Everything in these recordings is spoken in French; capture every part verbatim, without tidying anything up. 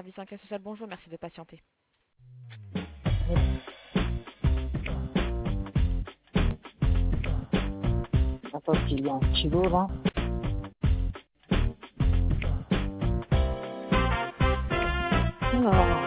service enquête sociale, bonjour, merci de patienter. Attends, il y a un stylo là. Alors,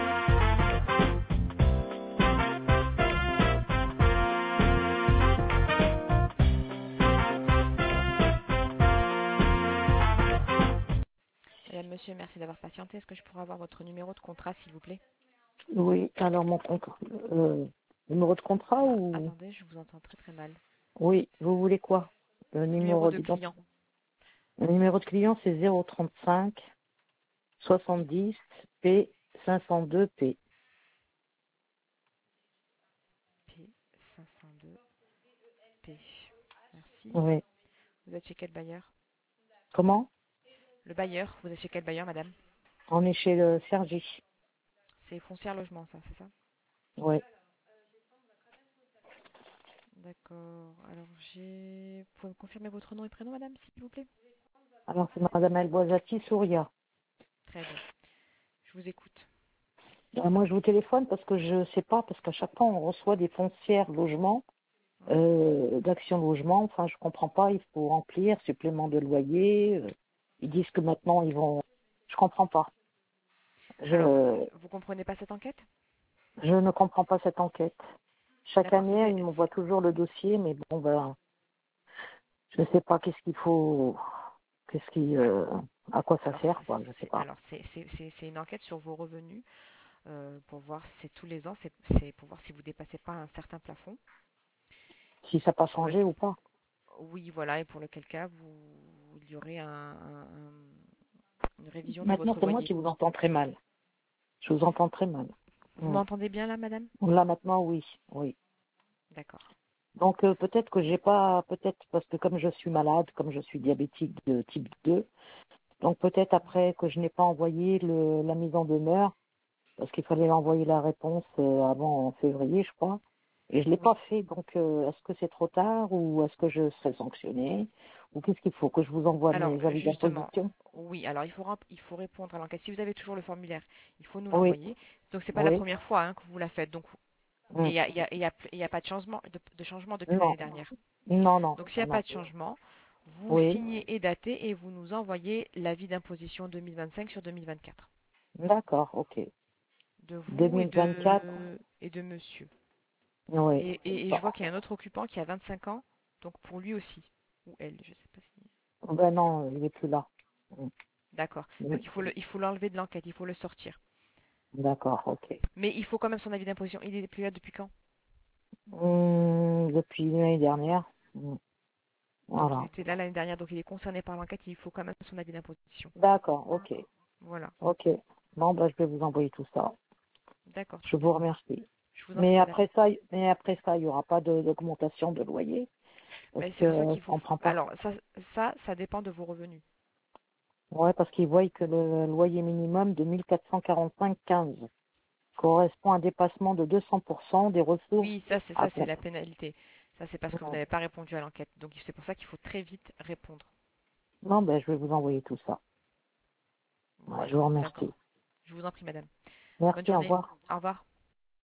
Madame, monsieur, merci d'avoir patienté. Est-ce que je pourrais avoir votre numéro de contrat, s'il vous plaît? oui, alors mon compte, euh, numéro de contrat Ah, ou... attendez, je vous entends très très mal. Oui, vous voulez quoi? Le Numéro numéro de d'identité. client. Le numéro de client, c'est zéro trente-cinq soixante-dix P cinq cent deux P. P cinq cent deux P. Merci. Oui. Vous êtes chez quel bailleur? Comment? Le bailleur, vous êtes chez quel bailleur, madame? On est chez le Sergi. C'est Foncière Logement, ça, c'est ça? Oui. D'accord. Alors, j'ai... Vous pouvez me confirmer votre nom et prénom, madame, s'il vous plaît? Alors, c'est Madame Elboisati Souria. Très bien. Je vous écoute. Euh, moi, je vous téléphone parce que je sais pas, parce qu'à chaque fois, on reçoit des foncières logements, Oui. euh, d'action logement. Enfin, je comprends pas. Il faut remplir supplément de loyer. euh, Ils disent que maintenant, ils vont... Je comprends pas. Alors, Je, vous comprenez pas cette enquête? je ne comprends pas cette enquête. Chaque D'accord. année, C'est... ils m'envoient c'est- toujours le dossier, mais bon, ben, je ne sais pas qu'est-ce qu'il faut, qu'est-ce qui, euh, à quoi ça Alors, sert, c'est, quoi. Je sais c'est- pas. alors c'est, c'est- c'est- c'est une enquête sur vos revenus euh, pour voir, c'est tous les ans, c'est, c'est pour voir si vous dépassez pas un certain plafond. Si ça n'a pas Pour le, changé ou pas. oui, voilà, et pour lequel cas, vous, il y aurait un- un- un- une révision de Maintenant, votre c'est moi loyer. qui vous entends très mal. Je vous entends très mal. Vous Mm. m'entendez bien là, madame? Là maintenant, oui, oui. D'accord. Donc euh, peut-être que j'ai pas, peut-être parce que comme je suis malade, comme je suis diabétique de type deux, donc peut-être après que je n'ai pas envoyé le, la mise en demeure, parce qu'il fallait envoyer la réponse euh, avant en février, je crois, et je l'ai Oui. pas fait. Donc euh, est-ce que c'est trop tard ou est-ce que je serai sanctionnée ou qu'est-ce qu'il faut que je vous envoie Alors, mes avis justement, d'imposition? oui, alors il faut, rem- il faut répondre à l'enquête. Si vous avez toujours le formulaire, il faut nous Oui, l'envoyer. Donc, c'est pas la oui. première fois hein, que vous la faites. Donc, et Mm. il n'y a, il y a- il y a- il y a pas de changement, de, de changement depuis Non, l'année dernière. non, non, Donc, s'il n'y a pas non. de changement, vous Oui, signez et datez et vous nous envoyez l'avis d'imposition deux mille vingt-cinq sur deux mille vingt-quatre. d'accord, ok. De vous et deux mille vingt-quatre, de, et de monsieur. oui. Et, et- et Bon. je vois qu'il y a un autre occupant qui a vingt-cinq ans, donc pour lui aussi. Ou elle, je sais pas si. Ben non, il n'est plus là. D'accord. Mm. Donc il faut le, il faut l'enlever de l'enquête, il faut le sortir. D'accord, ok. Mais il faut quand même son avis d'imposition. Il est plus là depuis quand? Hum, depuis l'année dernière. Hum, Donc il Voilà. était là l'année dernière, donc il est concerné par l'enquête, il faut quand même son avis d'imposition. D'accord, ok. Voilà. Ok. Bon, ben, je vais vous envoyer tout ça. D'accord, Je très vous bien. remercie. Je vous en prie, Mais madame. après ça, mais après ça, il n'y aura pas de- d'augmentation de loyer. Parce Ben, c'est pour ça que qu'il je faut. comprends pas. Alors, ça, ça, ça dépend de vos revenus. Ouais, parce qu'ils voient que le loyer minimum de mille quatre cent quarante-cinq virgule quinze correspond à un dépassement de deux cents pour cent des ressources Oui, ça, c'est à ça, c'est compte. la pénalité. Ça, c'est parce que vous n'avez pas répondu à l'enquête. Donc, c'est pour ça qu'il faut très vite répondre. Non, ben, je vais vous envoyer tout ça. Ouais, je Voilà. vous remercie. D'accord. Je vous en prie, madame. Bonne Merci, au journée. revoir. Au revoir.